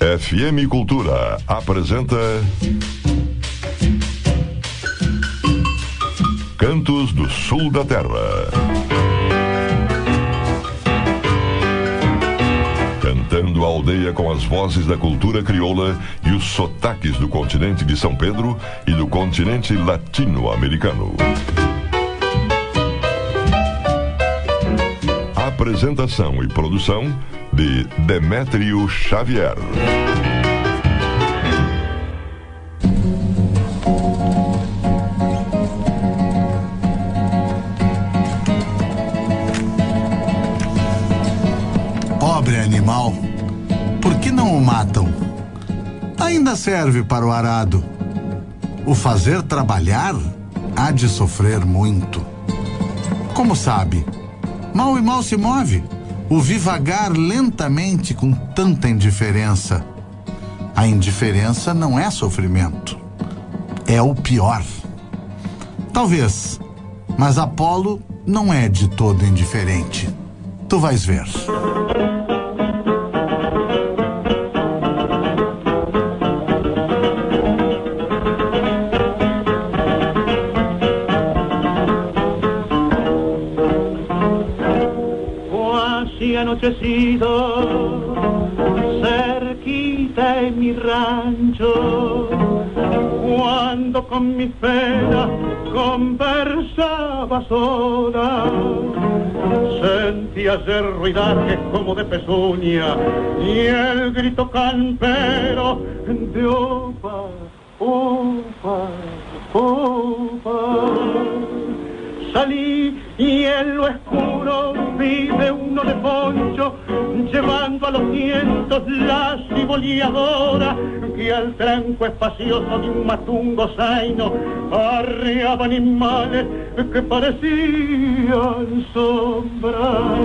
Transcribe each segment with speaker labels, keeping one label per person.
Speaker 1: FM Cultura apresenta Cantos do Sul da Terra. Cantando a aldeia com as vozes da cultura crioula e os sotaques do continente de São Pedro e do continente latino-americano. Apresentação e produção de Demétrio Xavier.
Speaker 2: Pobre animal, por que não o matam? Ainda serve para o arado. O fazer trabalhar há de sofrer muito. Como sabe, mal e mal se move. O vi vagar lentamente com tanta indiferença. A indiferença não é sofrimento. É o pior. Talvez, mas Apolo não é de todo indiferente. Tu vais ver.
Speaker 3: Anochecido, cerquita en mi rancho, cuando con mi pena conversaba sola, sentía ese ruidaje como de pezuña y el grito campero de opa, opa, opa. Salí y en lo oscuro vi de uno de poncho, llevando a los cientos la ciboleadora, que al tranco espacioso de un matungo zaino arreaba animales que parecían sombras.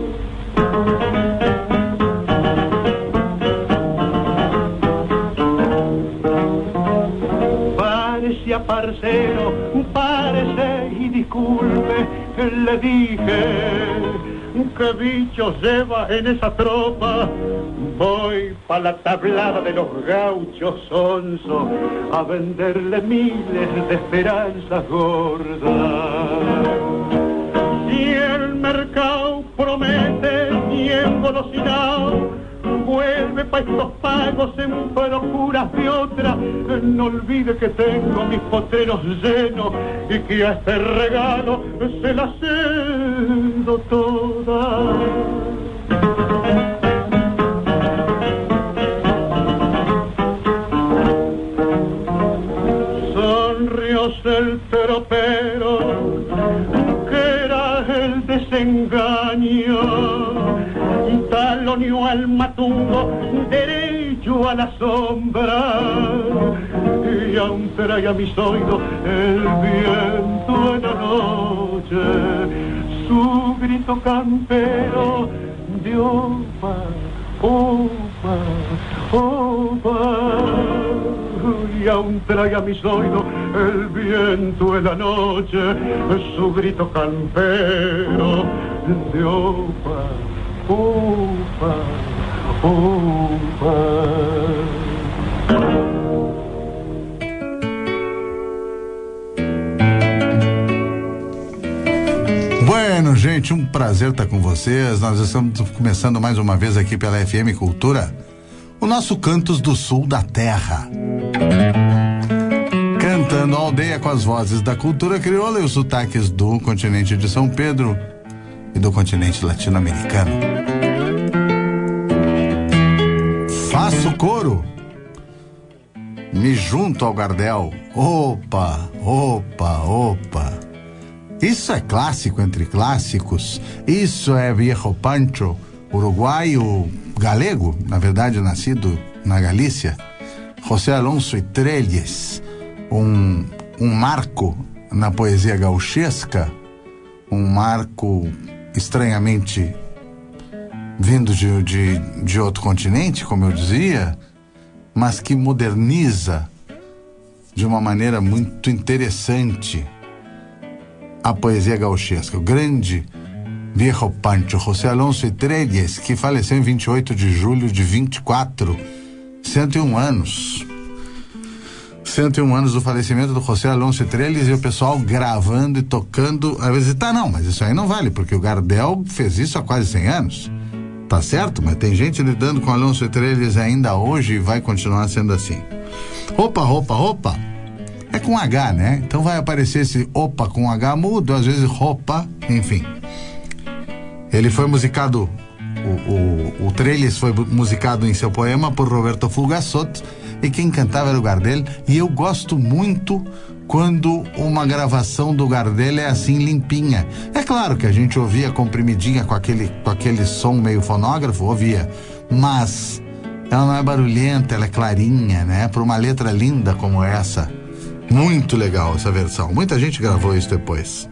Speaker 3: Parecía parcero, parece y disculpe, le dije, ¿qué bichos lleva en esa tropa? Voy pa' la tablada de los gauchos sonsos a venderle miles de esperanzas gordas. Si el mercado promete y engolosinado, vuelve pa' estos pagos en procuras de otra. No olvide que tengo mis potreros llenos y que a este regalo se las cedo todas. Sonrióse el tropero, que era el desengaño, taloneó al matungo derecho a la sombra, y aún trae a mis oídos el viento en la noche, su grito campero de opa, opa, opa. Y aún trae a mis oídos el viento en la noche, su grito campero de opa, opa, opa.
Speaker 2: Bueno, gente, um prazer estar com vocês. Nós estamos começando mais uma vez aqui pela FM Cultura, o nosso Cantos do Sul da Terra. Cantando a aldeia com as vozes da cultura crioula e os sotaques do continente de São Pedro e do continente latino-americano. Faço coro, me junto ao gardel. Opa, opa, opa. Isso é clássico entre clássicos. Isso é viejo Pancho, uruguaio galego, na verdade nascido na Galícia. José Alonso e Trelles, um marco na poesia gauchesca, um marco estranhamente vindo de outro continente, como eu dizia, mas que moderniza de uma maneira muito interessante a poesia gauchesca. O grande Viejo Pancho, José Alonso e Trelles, que faleceu em 28 de julho de 24, 101 anos. 101 anos do falecimento do José Alonso Trelles, e o pessoal gravando e tocando. Às vezes, não, mas isso aí não vale, porque o Gardel fez isso há quase 100 anos. Tá certo, mas tem gente lidando com Alonso Trelles ainda hoje e vai continuar sendo assim. Opa, roupa, roupa. É com H, né? Então vai aparecer esse opa com H mudo, às vezes roupa, enfim. Ele foi musicado, o Trelles foi musicado em seu poema por Roberto Fulgassot, e quem cantava era o Gardel, e eu gosto muito quando uma gravação do Gardel é assim limpinha. É claro que a gente ouvia comprimidinha com aquele som meio fonógrafo, ouvia, mas ela não é barulhenta, ela é clarinha, né? Para uma letra linda como essa. Muito legal essa versão. Muita gente gravou isso depois.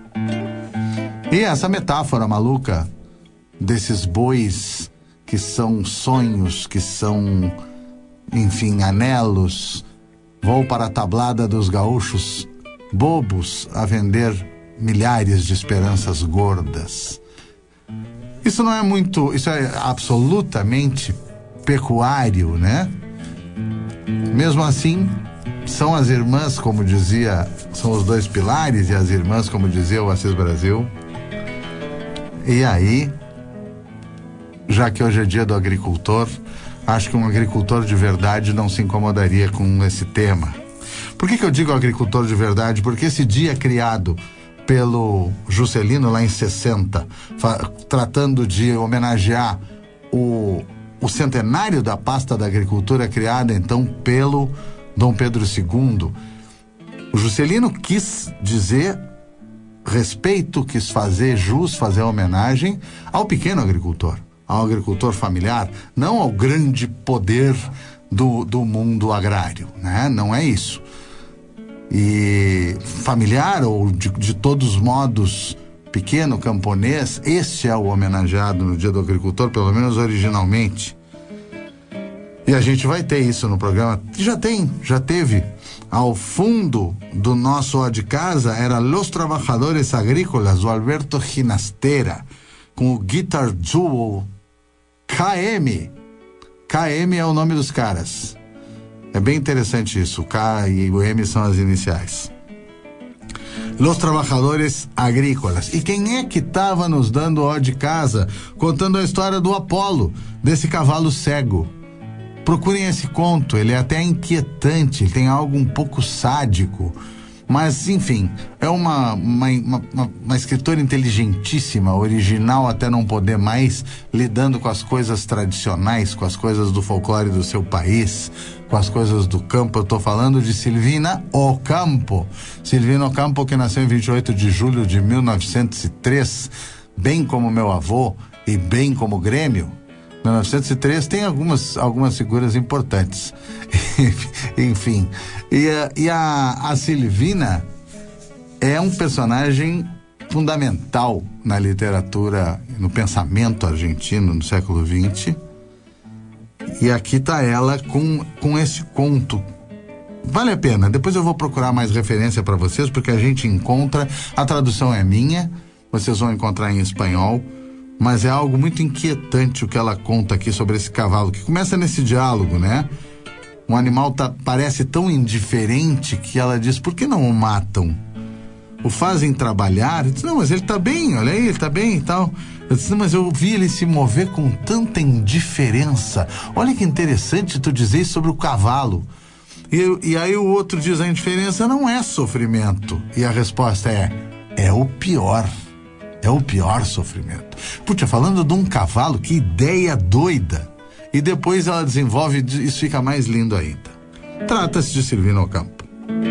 Speaker 2: E essa metáfora maluca desses bois que são sonhos, que são, enfim, anelos. Vou para a tablada dos gaúchos bobos a vender milhares de esperanças gordas. Isso não é muito, isso é absolutamente pecuário, né? Mesmo assim, são as irmãs, como dizia, são os dois pilares, e as irmãs, como dizia o Assis Brasil. E aí, já que hoje é dia do agricultor, acho que um agricultor de verdade não se incomodaria com esse tema. Por que eu digo agricultor de verdade? Porque esse dia criado pelo Juscelino lá em 60, tratando de homenagear o centenário da pasta da agricultura criada então pelo Dom Pedro II, o Juscelino quis dizer respeito, quis fazer jus, fazer homenagem ao pequeno agricultor, ao agricultor familiar, não ao grande poder do mundo agrário, né? Não é isso. E familiar, ou de todos os modos, pequeno camponês, este é o homenageado no Dia do Agricultor, pelo menos originalmente. E a gente vai ter isso no programa. Já teve. Ao fundo do nosso Ó de Casa era Los Trabajadores Agrícolas, do Alberto Ginastera, com o Guitar Duo KM. KM é o nome dos caras. É bem interessante isso. O K e o M são as iniciais. Los Trabajadores Agrícolas. E quem é que estava nos dando Ó de Casa, contando a história do Apolo, desse cavalo cego? Procurem esse conto, ele é até inquietante, ele tem algo um pouco sádico, mas enfim, é uma escritora inteligentíssima, original até não poder mais, lidando com as coisas tradicionais, com as coisas do folclore do seu país, com as coisas do campo. Eu estou falando de Silvina Ocampo. Silvina Ocampo, que nasceu em 28 de julho de 1903, bem como meu avô e bem como o Grêmio. 1903 tem algumas figuras importantes. Enfim, e a Silvina é um personagem fundamental na literatura, no pensamento argentino no século XX. E aqui está ela com esse conto. Vale a pena, depois eu vou procurar mais referência para vocês, porque a gente encontra, a tradução é minha, vocês vão encontrar em espanhol. Mas é algo muito inquietante o que ela conta aqui sobre esse cavalo, que começa nesse diálogo, né? Um animal parece tão indiferente que ela diz, por que não o matam? O fazem trabalhar? Eu disse, não, mas ele tá bem, olha aí, ele tá bem e tal. Eu disse, não, mas eu vi ele se mover com tanta indiferença. Olha que interessante tu dizer isso sobre o cavalo. E aí o outro diz, a indiferença não é sofrimento. E a resposta é o pior. É o pior sofrimento. Puxa, falando de um cavalo, que ideia doida. E depois ela desenvolve, isso fica mais lindo ainda. Trata-se de Silvina Ocampo.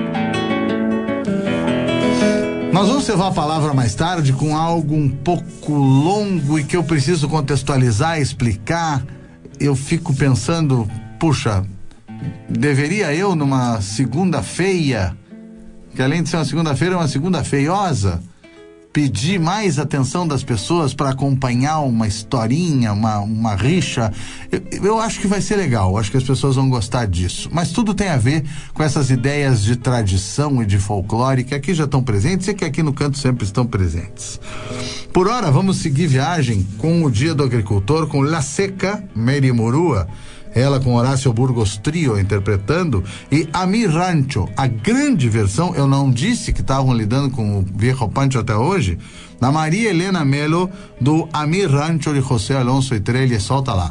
Speaker 2: Nós vamos levar a palavra mais tarde com algo um pouco longo e que eu preciso contextualizar, explicar. Eu fico pensando, puxa, deveria eu numa segunda-feira, que além de ser uma segunda-feira, é uma segunda feiosa, pedir mais atenção das pessoas para acompanhar uma historinha, uma rixa. Eu acho que vai ser legal, acho que as pessoas vão gostar disso. Mas tudo tem a ver com essas ideias de tradição e de folclore que aqui já estão presentes e que aqui no canto sempre estão presentes. Por hora, vamos seguir viagem com o Dia do Agricultor, com La Seca Merimurua. ela com Horácio Burgos Trio interpretando, e A Mi Rancho, a grande versão, eu não disse que estavam lidando com o Viejo Pancho até hoje, da Maria Helena Melo, do A Mi Rancho de José Alonso e Trelli. Solta lá.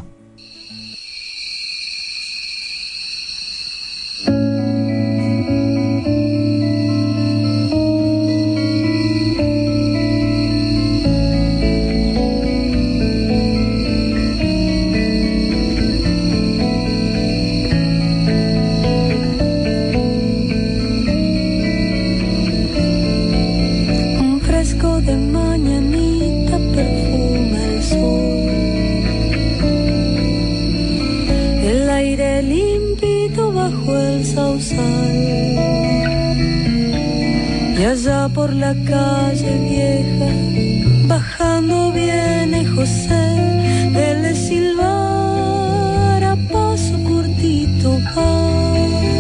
Speaker 4: Por la calle vieja, bajando viene José, él es silbar a paso cortito va.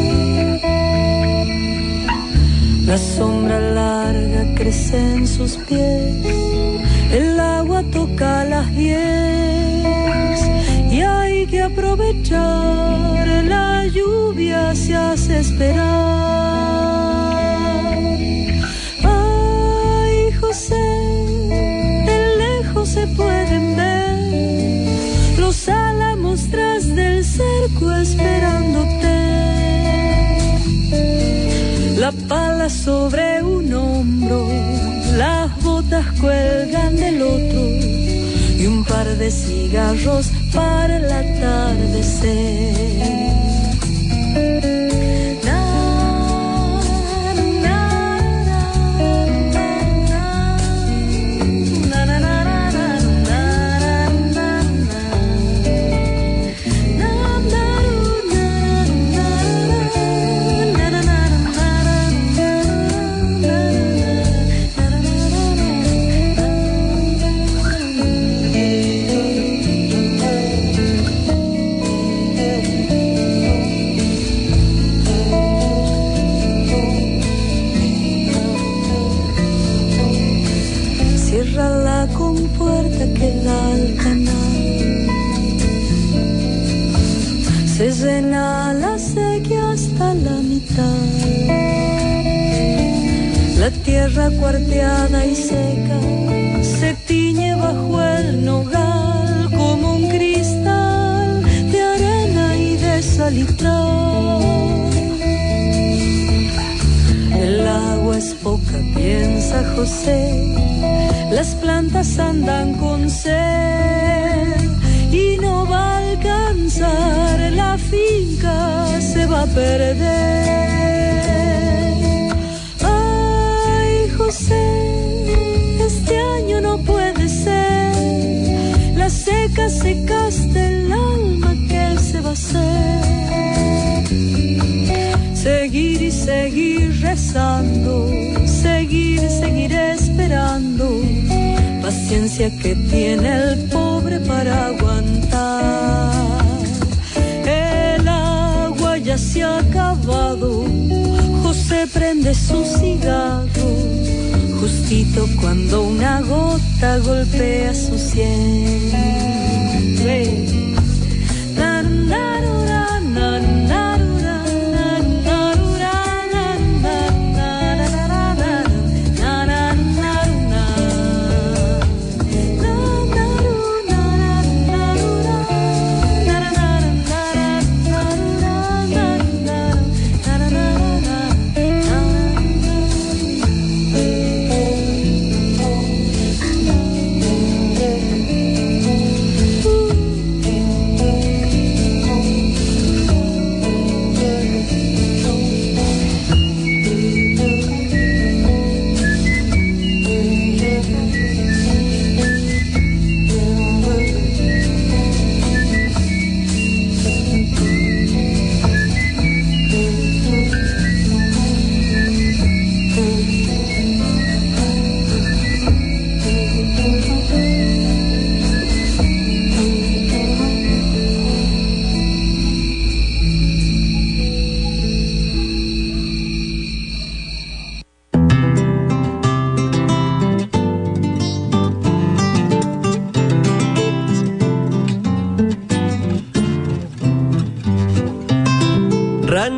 Speaker 4: La sombra larga crece en sus pies, el agua toca las 10 y hay que aprovechar, la lluvia se hace esperar. De lejos se pueden ver los álamos tras del cerco esperándote. La pala sobre un hombro, las botas cuelgan del otro y un par de cigarros para el atardecer. Se llena la sequía hasta la mitad, la tierra cuarteada y seca se tiñe bajo el nogal como un cristal de arena y de salitral. El agua es poca, piensa José, las plantas andan con sed y no va a alcanzar, la finca se va a perder. Ay, José, este año no puede ser, la seca secaste el alma, ¿qué se va a hacer? Seguir y seguir rezando, seguir esperando, paciencia que tiene el pobre para aguantar. El agua ya se ha acabado, José prende su cigarro, justito cuando una gota golpea su sien.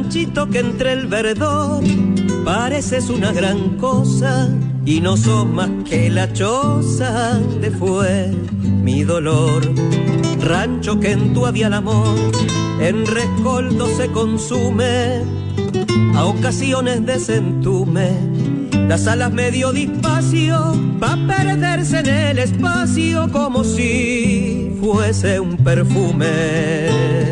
Speaker 5: ranchito que entre el verdor pareces una gran cosa y no sos más que la choza de fue mi dolor. Rancho que en tu avial amor en rescoldo se consume, a ocasiones desentume las alas medio despacio, pa' perderse en el espacio como si fuese un perfume.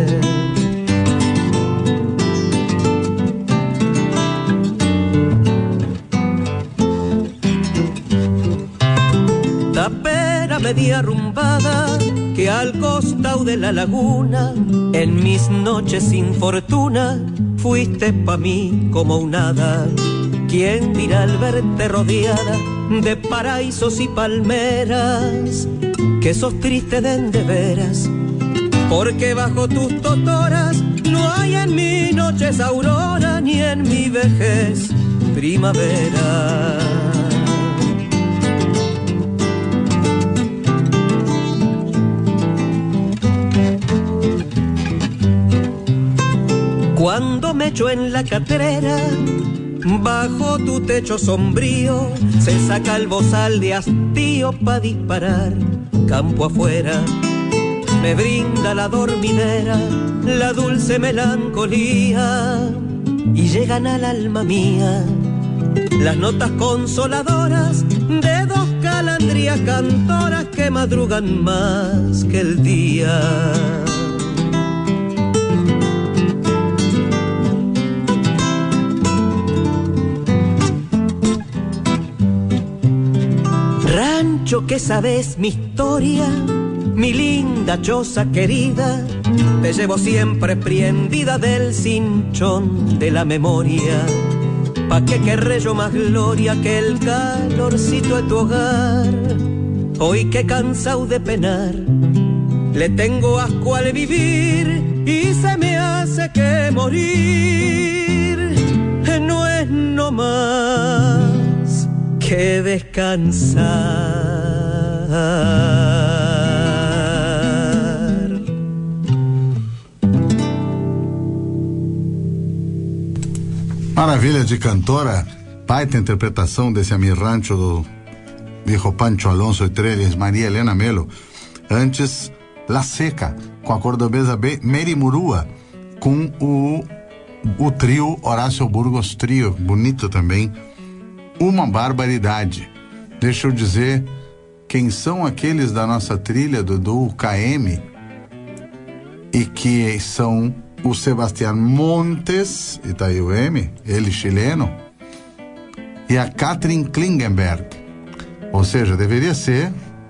Speaker 5: Tapera media arrumbada que al costado de la laguna, en mis noches sin fortuna, fuiste pa' mí como un hada. ¿Quién dirá al verte rodeada de paraísos y palmeras que sos triste de veras? Porque bajo tus totoras no hay en mi noches aurora ni en mi vejez primavera. Cuando me echo en la catrera, bajo tu techo sombrío, se saca el bozal de hastío pa' disparar campo afuera. Me brinda la dormidera, la dulce melancolía, y llegan al alma mía las notas consoladoras de dos calandrias cantoras que madrugan más que el día. Rancho que sabes mi historia, mi linda choza querida, te llevo siempre prendida del cinchón de la memoria. Pa' qué querré yo más gloria que el calorcito de tu hogar. Hoy que cansado de penar, le tengo asco al vivir y se me hace que morir no es no más que descansar.
Speaker 2: Maravilha de cantora, baita interpretação desse Amir Rancho do viejo Pancho Alonso e Trelles, Maria Helena Melo. Antes, La Seca, com a cordobesa Mary Murua, com o trio Horácio Burgos Trio, bonito também. Uma barbaridade. Deixa eu dizer quem são aqueles da nossa trilha do KM e que são o Sebastián Montes, e tá aí o M, ele chileno, e a Katrin Klingenberg. Ou seja, deveria ser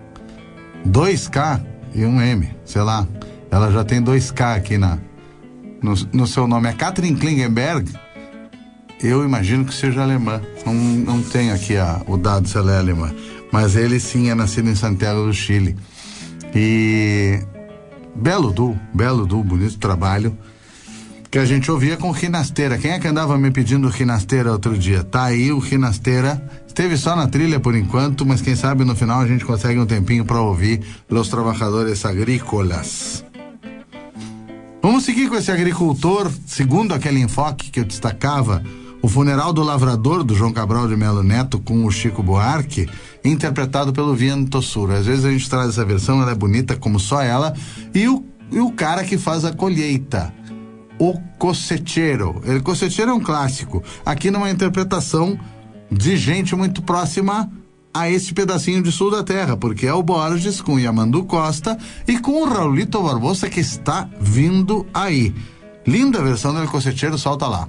Speaker 2: 2K e um M, sei lá. Ela já tem 2K aqui no seu nome. A Katrin Klingenberg, eu imagino que seja alemã. Não tem aqui o dado se ela é alemã. Mas ele sim é nascido em Santiago do Chile. E belo duo, bonito trabalho. Que a gente ouvia com o Rinasteira. Quem é que andava me pedindo o Rinasteira outro dia? Tá aí o Rinasteira. Esteve só na trilha por enquanto, mas quem sabe no final a gente consegue um tempinho para ouvir Los Trabajadores Agrícolas. Vamos seguir com esse agricultor, segundo aquele enfoque que eu destacava, o Funeral do Lavrador, do João Cabral de Melo Neto, com o Chico Buarque, interpretado pelo Viento Sur. Às vezes a gente traz essa versão, ela é bonita como só ela, e o cara que faz a colheita, o Cosechero. El Cosechero é um clássico, aqui numa interpretação de gente muito próxima a esse pedacinho de sul da terra, porque é o Borges com Yamandu Costa e com o Raulito Barbosa, que está vindo aí. Linda versão do El Cosechero, solta lá.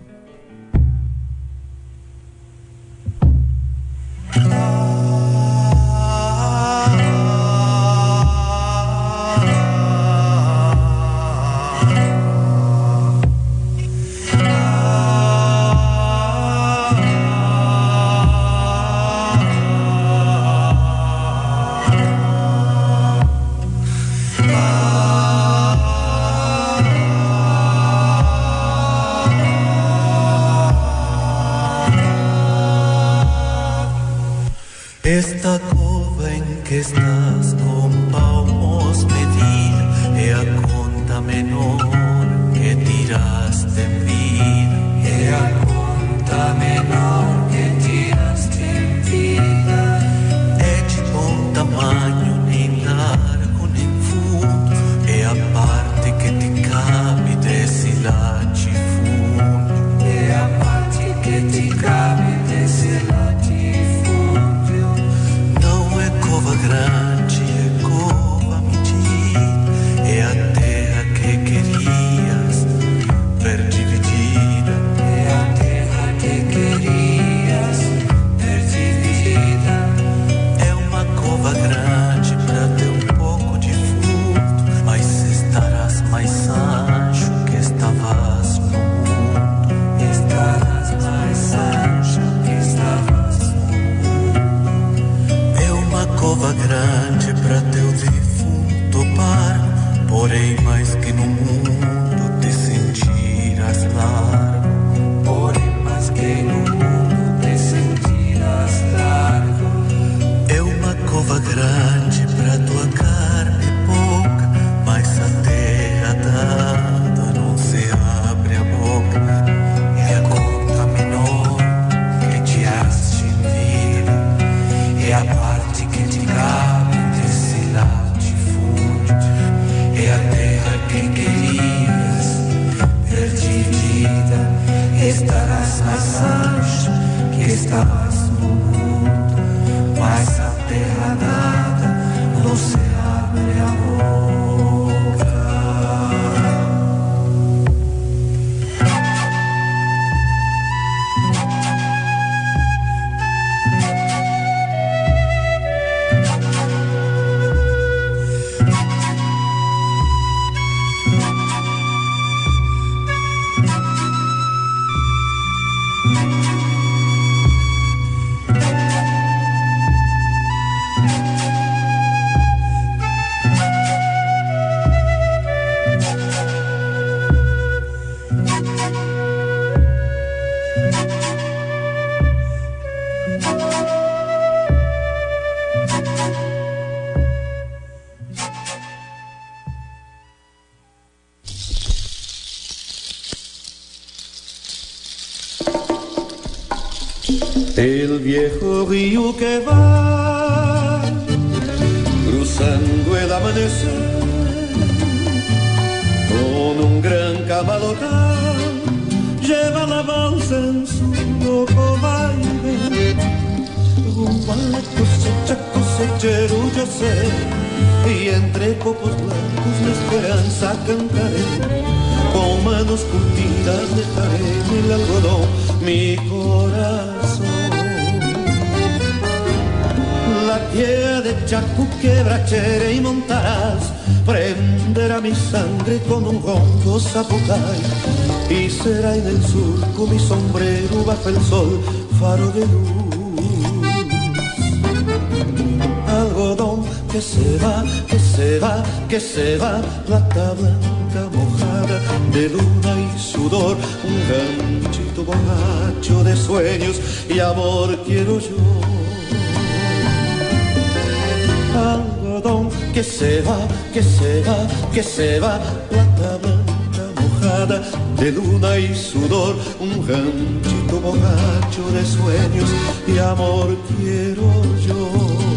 Speaker 6: Esta cova en que estás con vamos medir é a conta menor que tiraste en vida. a conta menor que tiraste em vida é de bom tamanho, nem largo nem fundo, é a parte que te cabe desse latifúndio, é a parte que te cabe desse latifúndio. Não é cova grande, é cova medida, é a terra que querias ver dividida, é a terra que querias ver dividida. É uma cova grande pra ter um pouco de fundo, mas estarás mais ancho que estavas no mundo, estarás mais ancho que estavas no mundo. É uma cova grande pra teu defunto barco, porém mais que no mundo te sentirás largo, porém mais que no mundo te sentirás largo. É uma cova grande pra tua carne pouca, mas a terra dada não se abre a boca. É a conta menor que te haste em vida, é a parte que te cabe desse latifúndio, é a terra que querias ver dividida. Estarás mais ancho que estavas no mundo, mas a terra dada não se abre a boca. El viejo río que va cruzando el amanecer con un gran cabalotán, lleva la balsa en su loco baile rumbo a la cosecha, cosechero yo sé, y entre copos blancos mi esperanza cantaré, con manos curtidas dejaré en el algodón mi corazón. La tierra de Chaco quebrachera y montarás, prenderá mi sangre con un ronco zapucay, y será en el surco mi sombrero bajo el sol, faro de luz. Algodón que se va, que se va, que se va, plata blanca mojada de luna y sudor, un ganchito borracho de sueños y amor quiero yo. Algodón que se va, que se va, que se va, plata blanca mojada de luna y sudor, un ganchito borracho de sueños y amor quiero yo.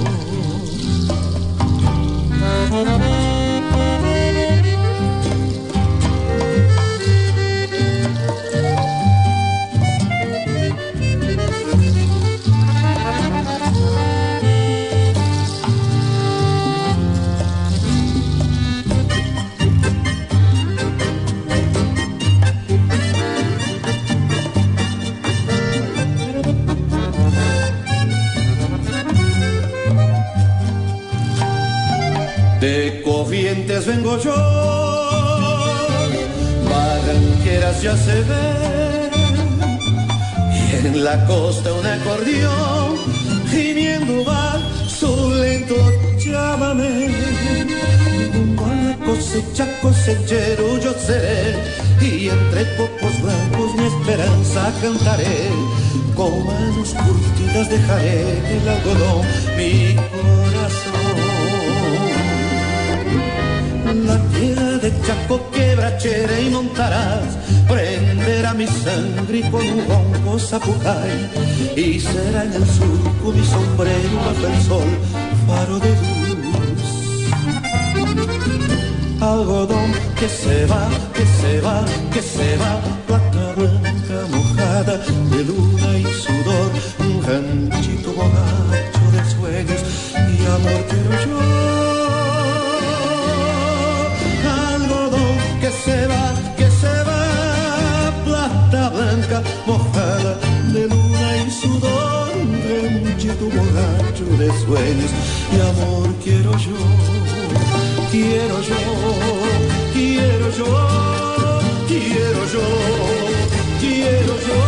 Speaker 6: De Corrientes vengo yo, Barranqueras ya se ven, y en la costa un acordeón, gimiendo va su lento llámame. Rumbo a la cosecha, cosechero yo seré, y entre copos blancos mi esperanza cantaré, con manos curtidas dejaré en el algodón mi corazón. La tierra de Chaco quebra leche y montarás, prenderá mi sangre con un ronco zapucay, y será en el surco mi sombrero bajo el sol, faro de luz. Algodón que se va, que se va, que se va, plata blanca mojada de luna y sudor, un ranchito borracho de sueños y amor quiero yo. Algodón que se va, plata blanca mojada de luna y sudor, un ranchito borracho de sueños y amor quiero yo. Quiero yo, quiero yo, quiero yo, quiero yo.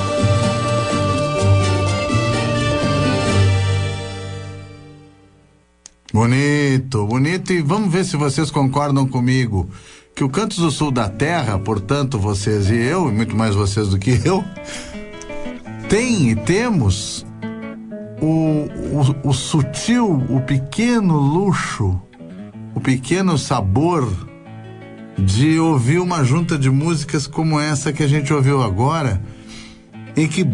Speaker 2: Bonito, bonito. E vamos ver se vocês concordam comigo que o Cantos do Sul da Terra, portanto vocês e eu, e muito mais vocês do que eu, temos o sutil, o pequeno luxo, o pequeno sabor de ouvir uma junta de músicas como essa que a gente ouviu agora, em que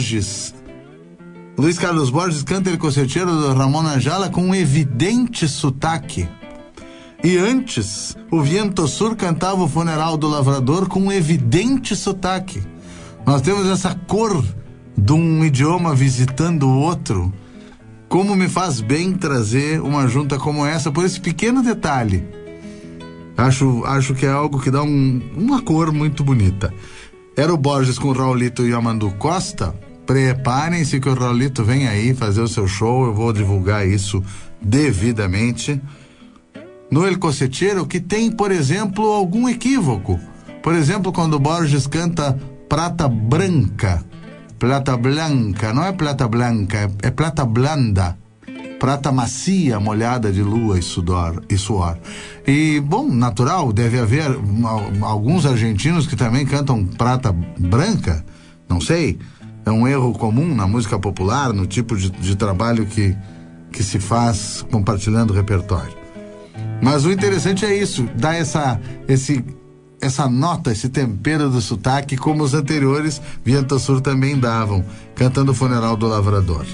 Speaker 2: Luiz Carlos Borges canta El Coceteiro do Ramon Ayala com um evidente sotaque. E antes, o Viento Sur cantava o Funeral do Lavrador com um evidente sotaque. Nós temos essa cor de um idioma visitando o outro. Como me faz bem trazer uma junta como essa por esse pequeno detalhe. Acho que é algo que dá uma cor muito bonita. Era o Borges com o Raulito e Amandu Costa. Preparem-se que o Raulito vem aí fazer o seu show. Eu vou divulgar isso devidamente. No El Coceteiro, que tem, por exemplo, algum equívoco. Por exemplo, quando o Borges canta Prata Branca. Plata branca, não é plata blanca, é plata blanda, prata macia, molhada de lua e suor. E, bom, natural, deve haver alguns argentinos que também cantam prata branca, não sei, é um erro comum na música popular, no tipo de trabalho que se faz compartilhando o repertório. Mas o interessante é isso, dar essa nota, esse tempero do sotaque, como os anteriores Viento Sur também davam, cantando o Funeral do Lavrador.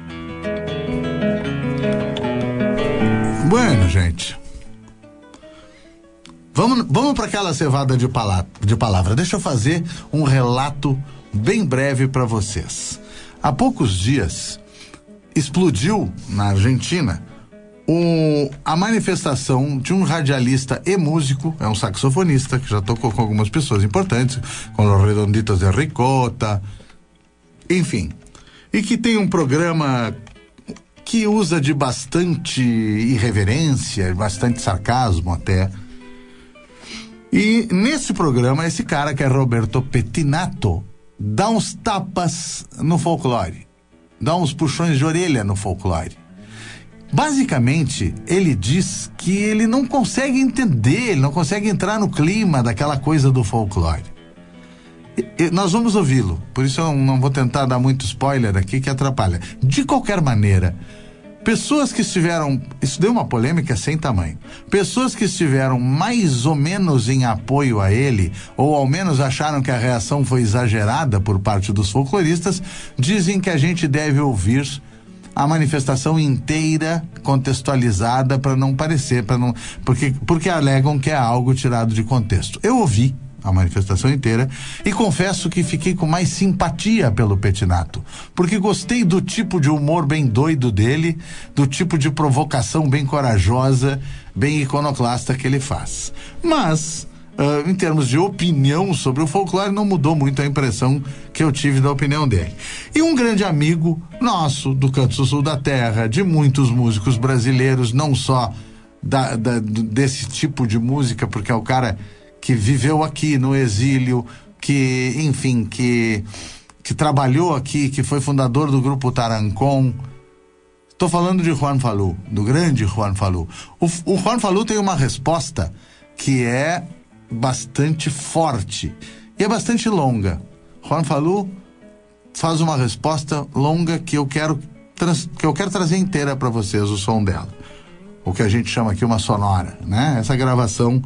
Speaker 2: Bueno, gente, vamos para aquela cevada de palavra. Deixa eu fazer um relato bem breve para vocês. Há poucos dias explodiu na Argentina a manifestação de um radialista e músico, é um saxofonista que já tocou com algumas pessoas importantes, com Los Redonditos de Ricota, enfim, e que tem um programa que usa de bastante irreverência, bastante sarcasmo até. E nesse programa, esse cara que é Roberto Pettinato dá uns tapas no folclore, dá uns puxões de orelha no folclore. Basicamente, ele diz que ele não consegue entender, ele não consegue entrar no clima daquela coisa do folclore. Nós vamos ouvi-lo, por isso eu não vou tentar dar muito spoiler aqui que atrapalha. De qualquer maneira, pessoas que estiveram, isso deu uma polêmica sem tamanho, pessoas que estiveram mais ou menos em apoio a ele, ou ao menos acharam que a reação foi exagerada por parte dos folcloristas, dizem que a gente deve ouvir a manifestação inteira, contextualizada, para não parecer, porque alegam que é algo tirado de contexto. Eu ouvi a manifestação inteira e confesso que fiquei com mais simpatia pelo Pettinato, porque gostei do tipo de humor bem doido dele, do tipo de provocação bem corajosa, bem iconoclasta que ele faz. Mas em termos de opinião sobre o folclore, não mudou muito a impressão que eu tive da opinião dele. E um grande amigo nosso, do Canto do Sul da Terra, de muitos músicos brasileiros, não só desse tipo de música, porque é o cara que viveu aqui no exílio, que, enfim, que trabalhou aqui, que foi fundador do grupo Tarancón. Estou falando de Juan Falú, do grande Juan Falú. O Juan Falú tem uma resposta que é bastante forte e é bastante longa. Juan Falú faz uma resposta longa que eu quero trazer inteira para vocês, o som dela, o que a gente chama aqui uma sonora, né? Essa gravação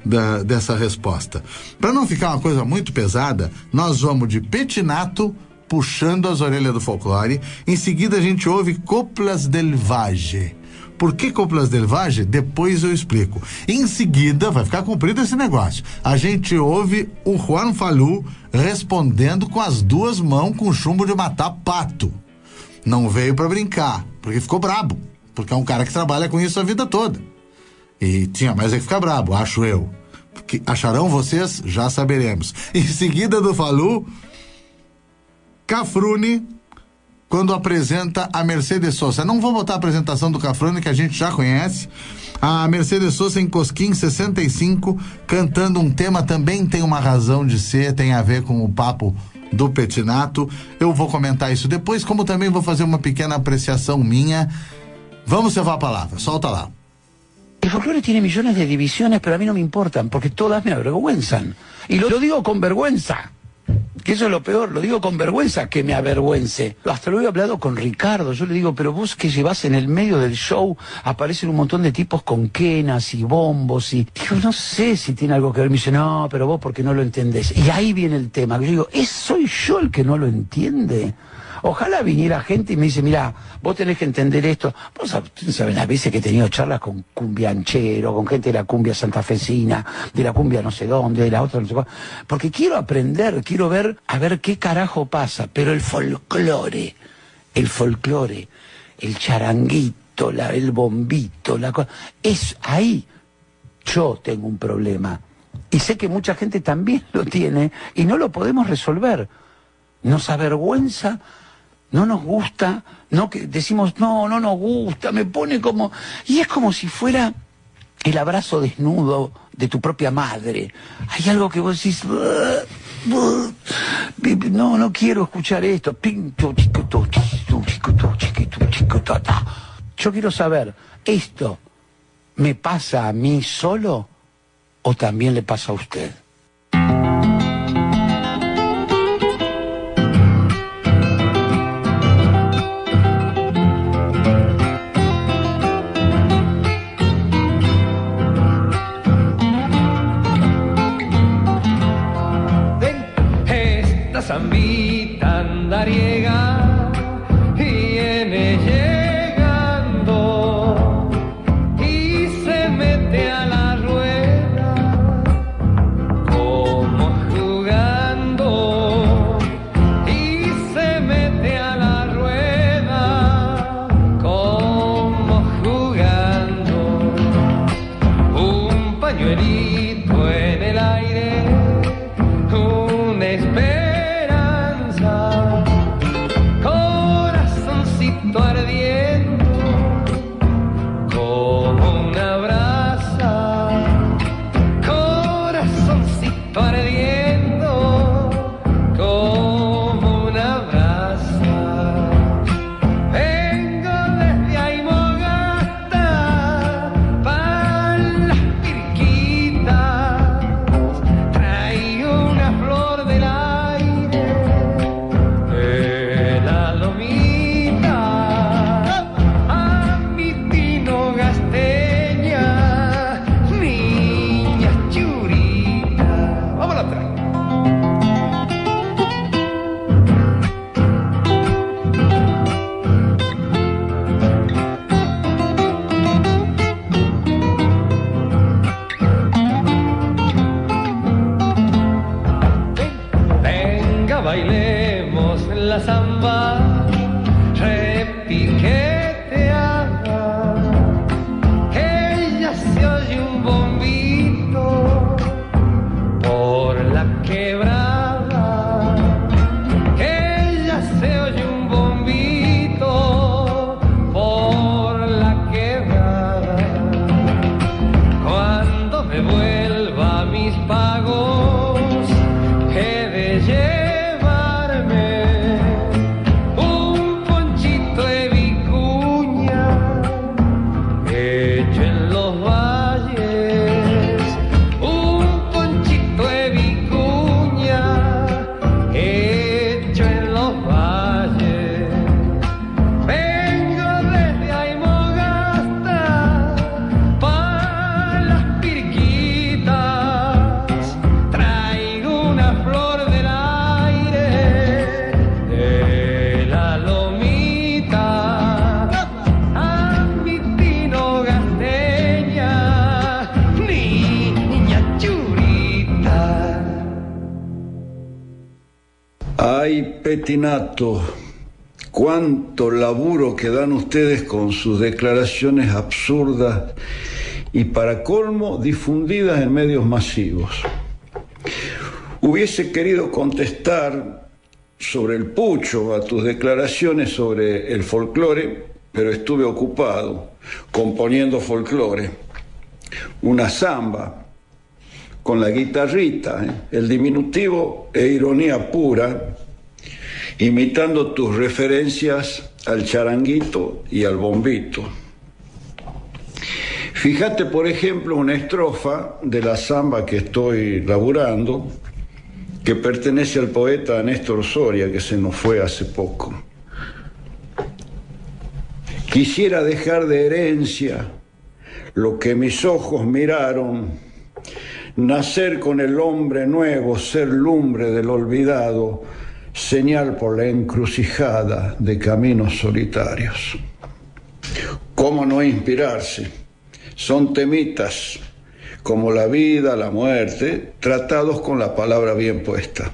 Speaker 2: dessa resposta. Para não ficar uma coisa muito pesada, nós vamos de Petinato puxando as orelhas do folclore. Em seguida a gente ouve Coplas del Valle. Por que Coplas del Valle? Depois eu explico. Em seguida, vai ficar comprido esse negócio, a gente ouve o Juan Falú respondendo com as duas mãos com chumbo de matar pato. Não veio pra brincar, porque ficou brabo, porque é um cara que trabalha com isso a vida toda. E tinha mais é que ficar brabo, acho eu. Porque acharão vocês? Já saberemos. Em seguida do Falú, Cafrune, quando apresenta a Mercedes Sosa. Não vou botar a apresentação do Cafrune, que a gente já conhece. A Mercedes Sosa em Cosquim 65, cantando um tema, também tem uma razão de ser, tem a ver com o papo do Petinato. Eu vou comentar isso depois, como também vou fazer uma pequena apreciação minha. Vamos levar a palavra, solta lá.
Speaker 7: El folclore tiene millones de divisiones, pero a mí no me importan, porque todas me avergüenzan. Y lo digo con vergüenza. Que eso es lo peor, lo digo con vergüenza, que me avergüence. Hasta lo he hablado con Ricardo, yo le digo, pero vos que llevas en el medio del show, aparecen un montón de tipos con quenas y bombos y... Digo, no sé si tiene algo que ver. Me dice, no, pero vos porque no lo entendés. Y ahí viene el tema, que yo digo, ¿soy yo el que no lo entiende? Ojalá viniera gente y me dice, mira, vos tenés que entender esto. Vos saben las veces que he tenido charlas con cumbianchero, con gente de la cumbia santafesina, de la cumbia no sé dónde, de la otra no sé cuál. Porque quiero aprender, quiero ver, a ver qué carajo pasa. Pero el folclore, el charanguito, el bombito, es ahí. Yo tengo un problema. Y sé que mucha gente también lo tiene y no lo podemos resolver. Nos avergüenza. No nos gusta, no que decimos, no nos gusta, me pone como... Y es como si fuera el abrazo desnudo de tu propia madre. Hay algo que vos decís, no quiero escuchar esto. Yo quiero saber, ¿esto me pasa a mí solo o también le pasa a usted?
Speaker 8: Zambita andariega viene llegando y se mete a la rueda como jugando y se mete a la rueda como jugando, un pañuelito en el aire, un espejo ardiendo como una brasa, corazoncito ardiendo como una brasa. Vengo desde Aymogasta pa' las Pirquitas
Speaker 9: Ay, Pettinato, cuánto laburo que dan ustedes con sus declaraciones absurdas y, para colmo, difundidas en medios masivos. Hubiese querido contestar sobre el pucho a tus declaraciones sobre el folclore, pero estuve ocupado componiendo folclore, una samba con la guitarrita, el diminutivo e ironía pura, imitando tus referencias al charanguito y al bombito. Fíjate, por ejemplo, una estrofa de la samba que estoy laburando, que pertenece al poeta Néstor Soria, que se nos fue hace poco. Quisiera dejar de herencia lo que mis ojos miraron, nacer con el hombre nuevo, ser lumbre del olvidado, señal por la encrucijada de caminos solitarios. ¿Cómo no inspirarse? Son temitas como la vida, la muerte, tratados con la palabra bien puesta.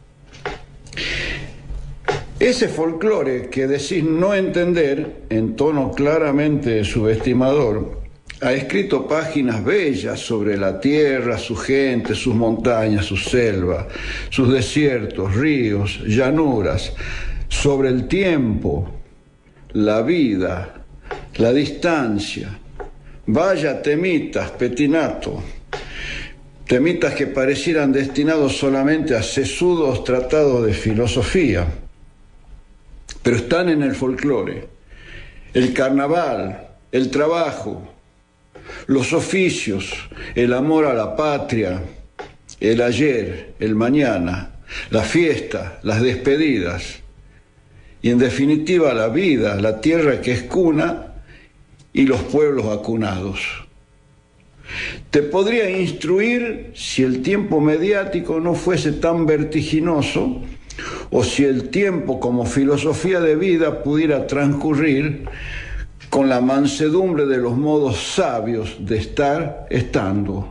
Speaker 9: Ese folclore que decís no entender, en tono claramente subestimador, ha escrito páginas bellas sobre la tierra, su gente, sus montañas, su selva, sus desiertos, ríos, llanuras, sobre el tiempo, la vida, la distancia. Vaya temitas, Pettinato, temitas que parecieran destinados solamente a sesudos tratados de filosofía, pero están en el folclore, el carnaval, el trabajo, los oficios, el amor a la patria, el ayer, el mañana, la fiesta, las despedidas y, en definitiva, la vida, la tierra que es cuna y los pueblos acunados. Te podría instruir si el tiempo mediático no fuese tan vertiginoso, o si el tiempo como filosofía de vida pudiera transcurrir con la mansedumbre de los modos sabios de estar estando.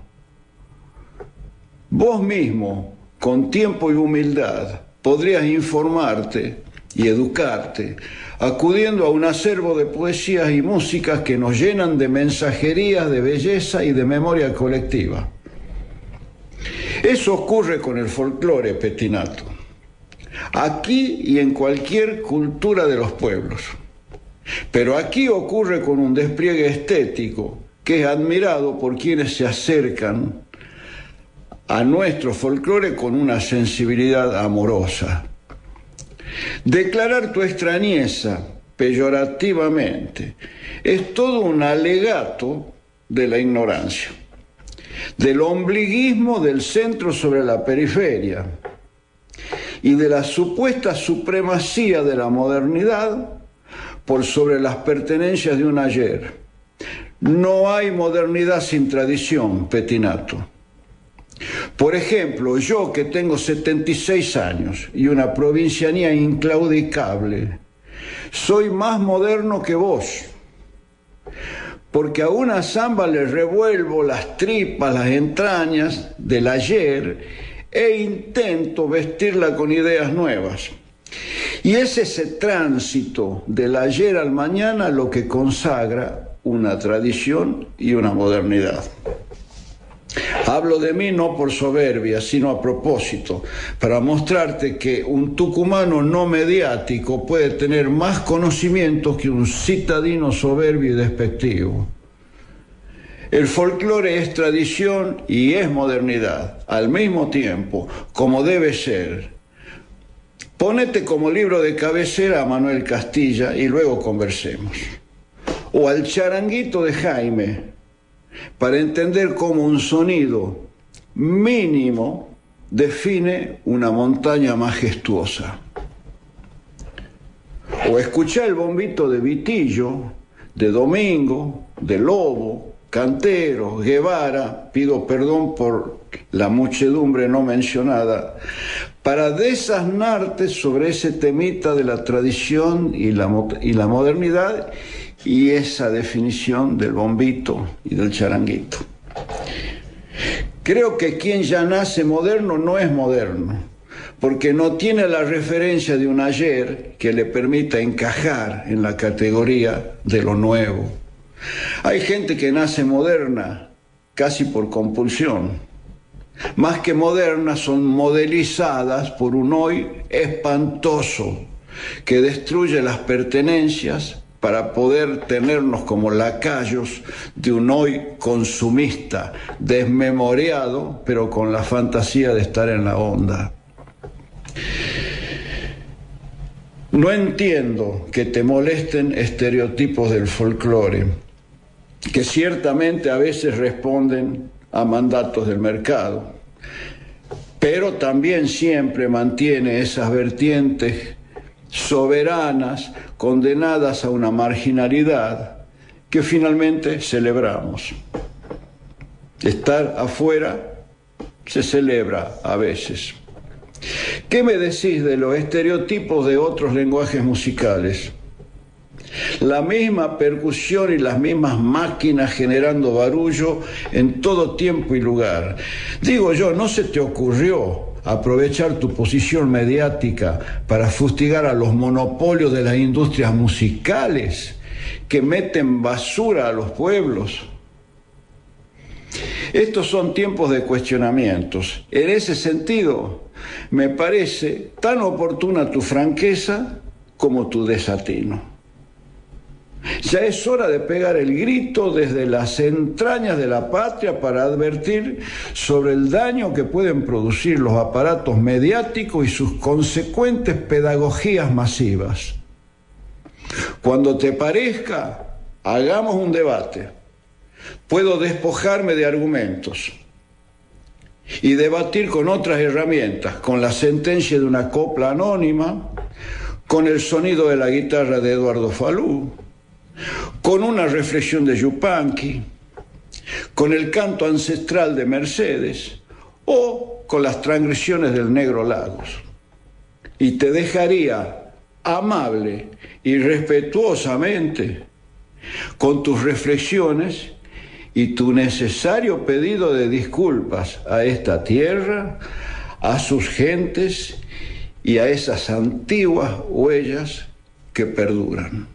Speaker 9: Vos mismo, con tiempo y humildad, podrías informarte y educarte, acudiendo a un acervo de poesías y músicas que nos llenan de mensajerías de belleza y de memoria colectiva. Eso ocurre con el folclore, Pettinato, aquí y en cualquier cultura de los pueblos. Pero aquí ocurre con un despliegue estético que es admirado por quienes se acercan a nuestro folclore con una sensibilidad amorosa. Declarar tu extrañeza peyorativamente es todo un alegato de la ignorancia, del ombliguismo del centro sobre la periferia y de la supuesta supremacía de la modernidad por sobre las pertenencias de un ayer. No hay modernidad sin tradición, Pettinato. Por ejemplo, yo que tengo 76 años y una provincianía inclaudicable, soy más moderno que vos, porque a una samba le revuelvo las tripas, las entrañas del ayer e intento vestirla con ideas nuevas. Y es ese tránsito del ayer al mañana lo que consagra una tradición y una modernidad. Hablo de mí no por soberbia, sino a propósito, para mostrarte que un tucumano no mediático puede tener más conocimientos que un citadino soberbio y despectivo. El folclore es tradición y es modernidad, al mismo tiempo, como debe ser. Ponete como libro de cabecera a Manuel Castilla y luego conversemos. O al charanguito de Jaime, para entender cómo un sonido mínimo define una montaña majestuosa. O escuchá el bombito de Vitillo, de Domingo, de Lobo, Cantero, Guevara, pido perdón por la muchedumbre no mencionada, para desasnarte sobre ese temita de la tradición y la modernidad y esa definición del bombito y del charanguito. Creo que quien ya nace moderno no es moderno, porque no tiene la referencia de un ayer que le permita encajar en la categoría de lo nuevo. Hay gente que nace moderna casi por compulsión. Más que modernas, son modelizadas por un hoy espantoso que destruye las pertenencias para poder tenernos como lacayos de un hoy consumista, desmemoriado, pero con la fantasía de estar en la onda. No entiendo que te molesten estereotipos del folclore, que ciertamente a veces responden a mandatos del mercado, pero también siempre mantiene esas vertientes soberanas condenadas a una marginalidad que finalmente celebramos. Estar afuera se celebra a veces. ¿Qué me decís de los estereotipos de otros lenguajes musicales? La misma percusión y las mismas máquinas generando barullo en todo tiempo y lugar. Digo yo, ¿no se te ocurrió aprovechar tu posición mediática para fustigar a los monopolios de las industrias musicales que meten basura a los pueblos? Estos son tiempos de cuestionamientos. En ese sentido, me parece tan oportuna tu franqueza como tu desatino. Ya es hora de pegar el grito desde las entrañas de la patria para advertir sobre el daño que pueden producir los aparatos mediáticos y sus consecuentes pedagogías masivas. Cuando te parezca, hagamos un debate. Puedo despojarme de argumentos y debatir con otras herramientas, con la sentencia de una copla anónima, con el sonido de la guitarra de Eduardo Falú, con una reflexión de Yupanqui, con el canto ancestral de Mercedes o con las transgresiones del Negro Lagos. Y te dejaría amable y respetuosamente con tus reflexiones y tu necesario pedido de disculpas a esta tierra, a sus gentes y a esas antiguas huellas que perduran.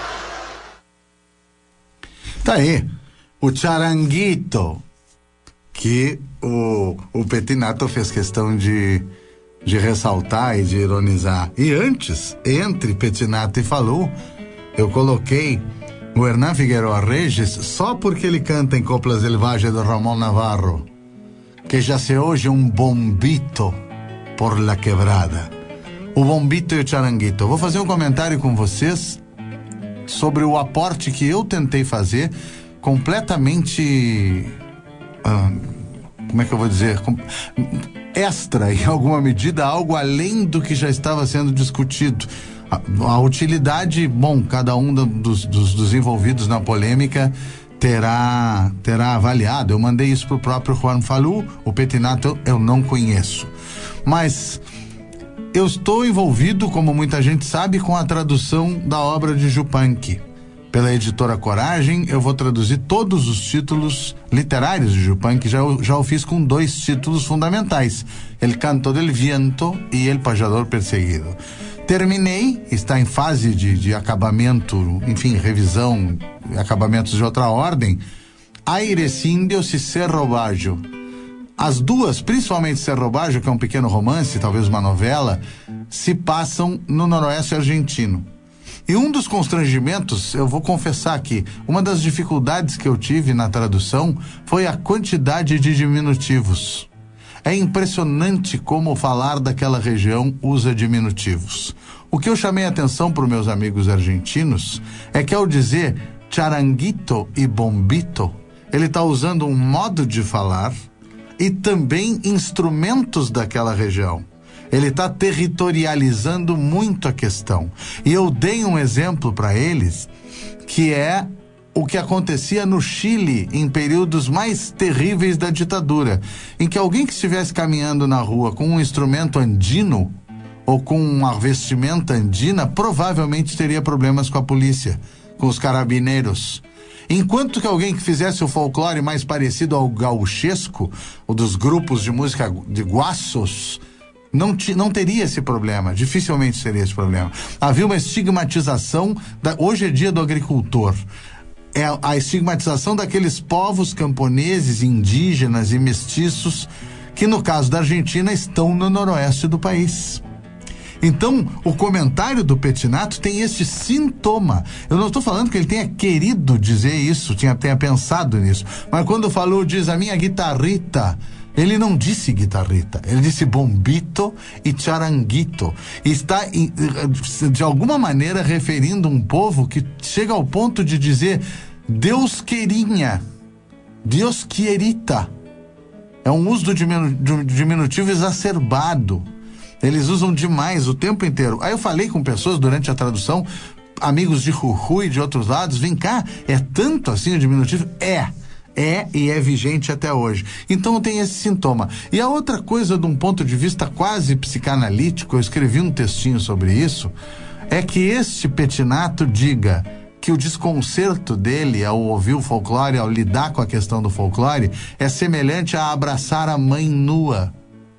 Speaker 2: Tá aí, o charanguito, que o Pettinato fez questão de ressaltar e de ironizar. E antes, entre Pettinato e Falú, eu coloquei o Hernán Figueroa Regis só porque ele canta em Coplas del Valle do Ramón Navarro, que já se oye um bombito por la quebrada. O bombito e o charanguito. Eu vou fazer um comentário com vocês sobre o aporte que eu tentei fazer, completamente... como é que eu vou dizer? Extra, em alguma medida, algo além do que já estava sendo discutido. A utilidade, bom, cada um dos envolvidos na polêmica terá avaliado. Eu mandei isso pro próprio Juan Falú. O Pettinato eu não conheço, mas eu estou envolvido, como muita gente sabe, com a tradução da obra de Yupanqui pela editora Coragem. Eu vou traduzir todos os títulos literários de Yupanqui. Já o fiz com 2 títulos fundamentais: El Canto del Viento e El Payador Perseguido. Terminei, está em fase de acabamento, enfim, revisão, acabamentos de outra ordem, Aires Índios e Cerro Bajo. As duas, principalmente Cerro Bajo, que é um pequeno romance, talvez uma novela, se passam no noroeste argentino. E um dos constrangimentos, eu vou confessar aqui, uma das dificuldades que eu tive na tradução foi a quantidade de diminutivos. É impressionante como falar daquela região usa diminutivos. O que eu chamei a atenção para os meus amigos argentinos é que ao dizer charanguito e bombito, ele está usando um modo de falar e também instrumentos daquela região. Ele está territorializando muito a questão. E eu dei um exemplo para eles, que é o que acontecia no Chile em períodos mais terríveis da ditadura, em que alguém que estivesse caminhando na rua com um instrumento andino ou com uma vestimenta andina provavelmente teria problemas com a polícia, com os carabineiros. Enquanto que alguém que fizesse o folclore mais parecido ao gauchesco, ou dos grupos de música de guaços, não teria esse problema, dificilmente teria esse problema. Havia uma estigmatização, hoje é dia do agricultor, é a estigmatização daqueles povos camponeses, indígenas e mestiços que no caso da Argentina estão no noroeste do país. Então, o comentário do Pettinato tem esse sintoma. Eu não estou falando que ele tenha querido dizer isso, tenha pensado nisso, mas quando falou, diz a minha guitarrita, ele não disse guitarrita, ele disse bombito e charanguito. E está, de alguma maneira, referindo um povo que chega ao ponto de dizer Deus querinha, Deus quierita. É um uso do diminutivo exacerbado. Eles usam demais o tempo inteiro. Aí eu falei com pessoas durante a tradução, amigos de Jujuy e de outros lados, vem cá, é tanto assim o diminutivo? E é vigente até hoje. Então tem esse sintoma. E a outra coisa, de um ponto de vista quase psicanalítico, eu escrevi um textinho sobre isso, é que este Pettinato diga que o desconcerto dele ao ouvir o folclore, ao lidar com a questão do folclore, é semelhante a abraçar a mãe nua.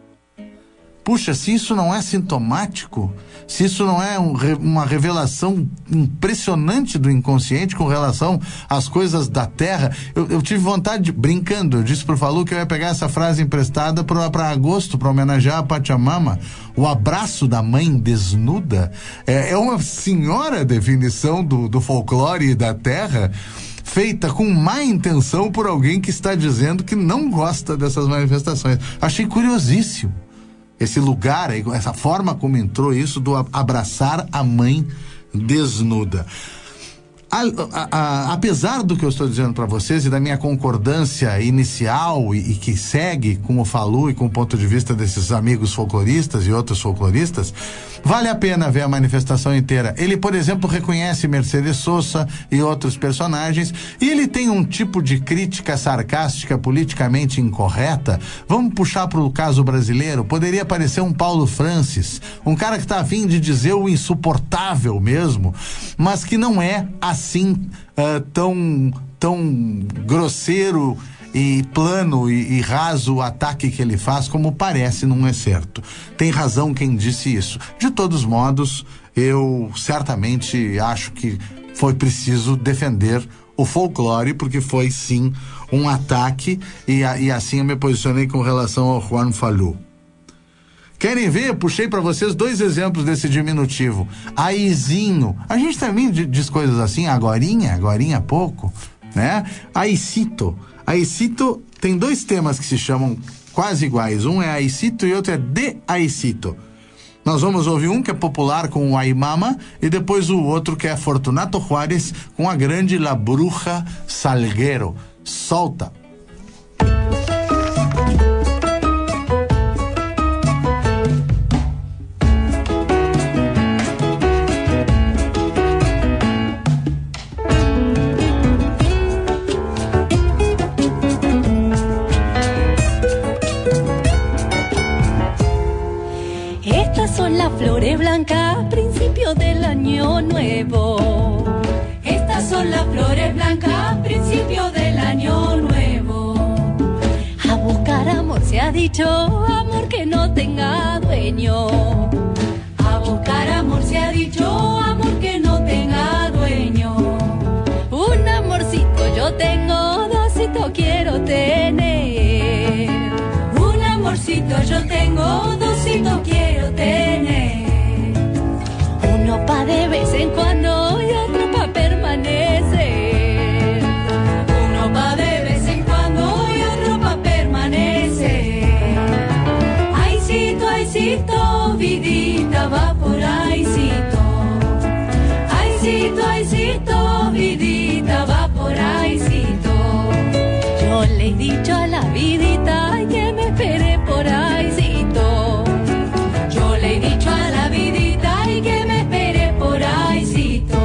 Speaker 2: Puxa, se isso não é sintomático, se isso não é uma revelação impressionante do inconsciente com relação às coisas da terra, eu tive vontade de, brincando, eu disse pro Falú que eu ia pegar essa frase emprestada para agosto, para homenagear a Pachamama. O abraço da mãe desnuda é uma senhora definição do folclore e da terra, feita com má intenção por alguém que está dizendo que não gosta dessas manifestações. Achei curiosíssimo esse lugar, essa forma como entrou isso do abraçar a mãe desnuda. Apesar do que eu estou dizendo para vocês e da minha concordância inicial e que segue com o Falú e com o ponto de vista desses amigos folcloristas e outros folcloristas, vale a pena ver a manifestação inteira. Ele, por exemplo, reconhece Mercedes Sosa e outros personagens, e ele tem um tipo de crítica sarcástica politicamente incorreta. Vamos puxar para o caso brasileiro, poderia parecer um Paulo Francis, um cara que está a fim de dizer o insuportável mesmo, mas que não é assim tão grosseiro e plano e raso o ataque que ele faz como parece, não é certo. Tem razão quem disse isso. De todos modos, eu certamente acho que foi preciso defender o folclore, porque foi sim um ataque, e assim eu me posicionei com relação ao Juan Falú. Querem ver? Eu puxei para vocês 2 exemplos desse diminutivo. Aizinho. A gente também diz coisas assim, agorinha há pouco, né? Aicito. Aicito tem 2 temas que se chamam quase iguais. Um é Aicito e outro é de Aicito. Nós vamos ouvir um que é popular com o Aimama e depois o outro que é Fortunato Juárez com a grande La Bruja Salguero. Solta!
Speaker 4: Flores blancas, principio del año nuevo.
Speaker 10: Estas son las flores blancas, principio del año nuevo.
Speaker 4: A buscar amor se ha dicho, amor que no tenga dueño.
Speaker 10: A buscar amor se ha dicho, amor que no tenga dueño.
Speaker 4: Un amorcito yo tengo, 2 quiero tener.
Speaker 10: Un amorcito yo tengo, 2 quiero tener.
Speaker 4: Uno pa' de vez en cuando y otro pa' permanecer.
Speaker 10: Uno pa' de vez en cuando y otro pa' permanecer. Aicito, aicito, vidita va por aicito. Aicito, aicito, vidita va por aicito.
Speaker 4: Yo le he dicho a la vidita que me espere por aicito.
Speaker 10: Yo le he dicho a la vidita y que me espere por aicito.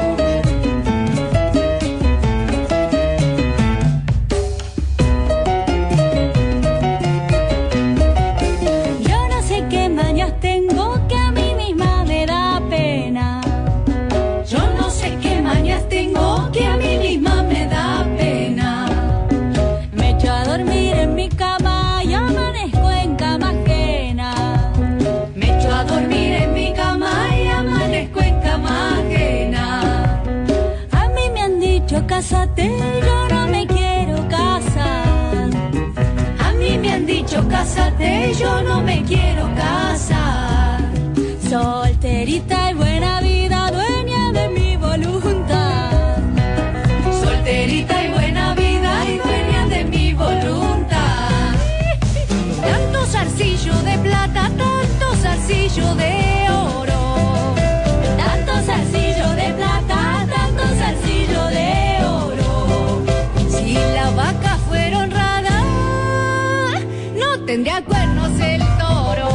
Speaker 4: Yo no sé qué mañas tengo que a mí misma me da pena.
Speaker 10: Yo no sé qué mañas tengo que a mí misma me da pena.
Speaker 4: Me echo a dormir en mi cama y amanezco en cama ajena.
Speaker 10: Me echo a dormir en mi cama y amanezco en cama ajena.
Speaker 4: A mí me han dicho cásate, yo no me quiero casar.
Speaker 10: A mí me han dicho cásate, yo no me quiero casar.
Speaker 4: Solterita y buena vida, dueña de mi voluntad.
Speaker 10: Solterita y buena vida y dueña de mi voluntad.
Speaker 4: Tanto zarcillo de plata, tanto zarcillo de oro.
Speaker 10: Tanto zarcillo de plata, tanto zarcillo de oro.
Speaker 4: Si la vaca fuera honrada, no tendría cuernos el toro.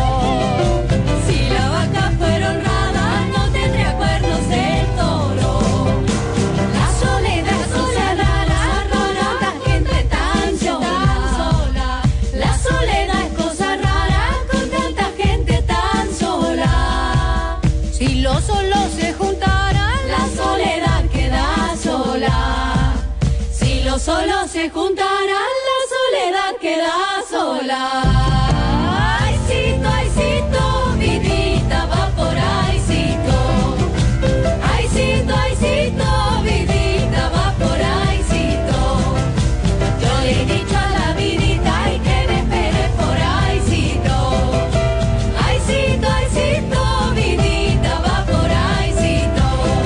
Speaker 10: Si la vaca fuera honrada, no tendría cuernos el toro. La soledad sola, tanta gente tan sola. La soledad es cosa rara con tanta gente tan sola.
Speaker 4: Si los solos se juntaran,
Speaker 10: La soledad queda sola. Si los solos se juntaran, la soledad queda sola. Aicito, aicito, vidita va por aicito. Aicito, aicito, vidita va por aicito. Yo le he dicho a la vidita y que me espere por aicito. Aicito, aicito, vidita va por aicito.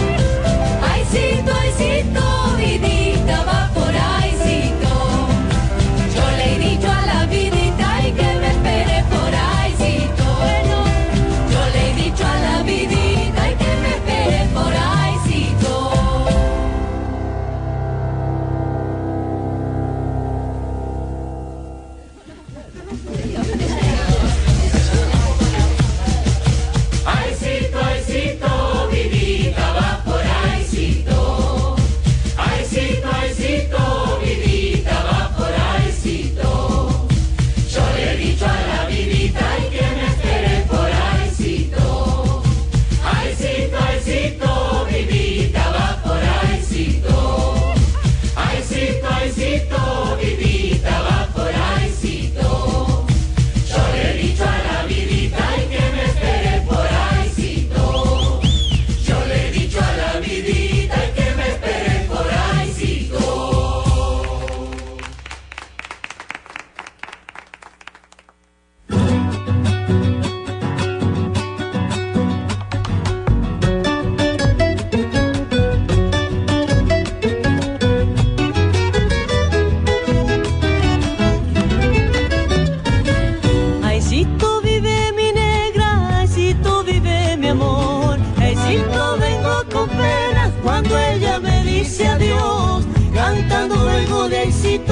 Speaker 10: Aicito, aicito, vidita va por aicito. Yo le he dicho a la vidita y que me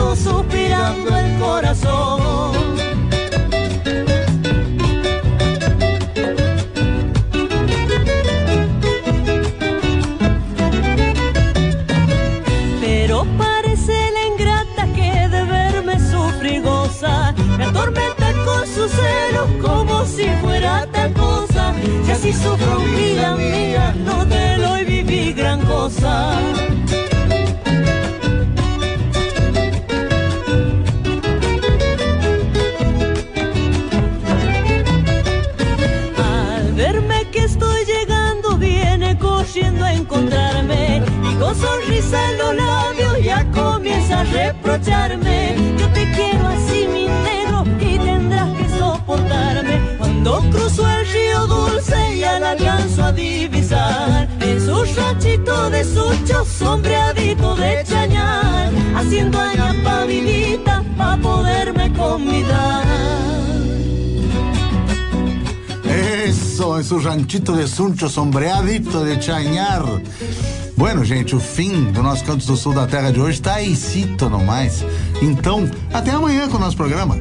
Speaker 5: viento suspirando el corazón. Pero parece la ingrata que de verme sufrir goza, me atormenta con sus celos como si fuera tal cosa. Si así sufro, vida mía, no te lo viví gran cosa. Al verme que estoy llegando, viene corriendo a encontrarme y con sonrisa en los labios ya comienza a reprocharme. Yo te quiero así, mi negro, y tendrás que soportarme. Cuando cruzo el río Dulce ya la alcanzo a divisar, en su ranchito de Sucho, sombreadito de Chañar, haciendo aña pavidita pa' poderme convidar.
Speaker 2: Isso, em seu ranchito de Suncho, sombreadito de Chañar. Bueno, gente, o fim do nosso Cantos do Sul da Terra de hoje está aí, cito no mais. Então, até amanhã com o nosso programa.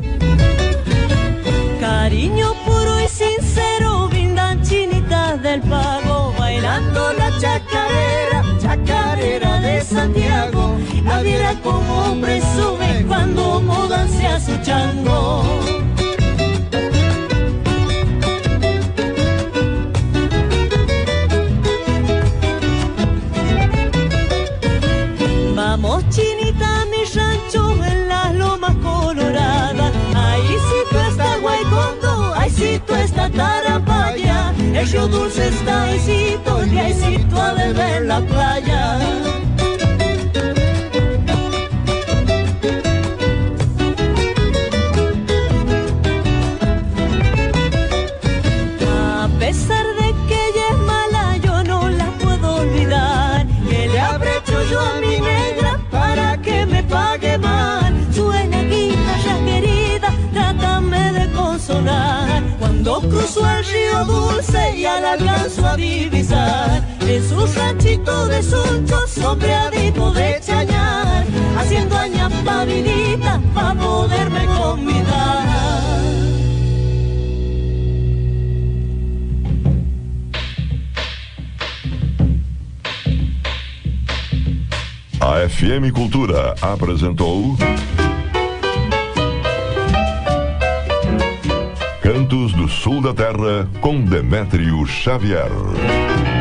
Speaker 5: Cariño puro y sincero, brindan chinitas del pago, bailando la chacarera, chacarera de Santiago. La viera como presume cuando mudanse a su chango. Vamos chinita a mi rancho en las lomas coloradas, ahí sí tú está Guaycondo, ahí sí tú está Tarapaya, el río Dulce está ahícito y ahí sí tú ha de ver la playa. A pesar de que ella es mala, yo no la puedo olvidar, que le habré hecho yo a mi negra para que me pague mal. Suena guitarra querida, trátame de consolar. Cuando cruzo el río Dulce ya la alcanzo a divisar, en su ranchito de Suncho, sombreadito de Chañar, haciendo aña pavidita pa' poderme convidar.
Speaker 1: A FM Cultura apresentou Cantos do Sul da Terra com Demétrio Xavier.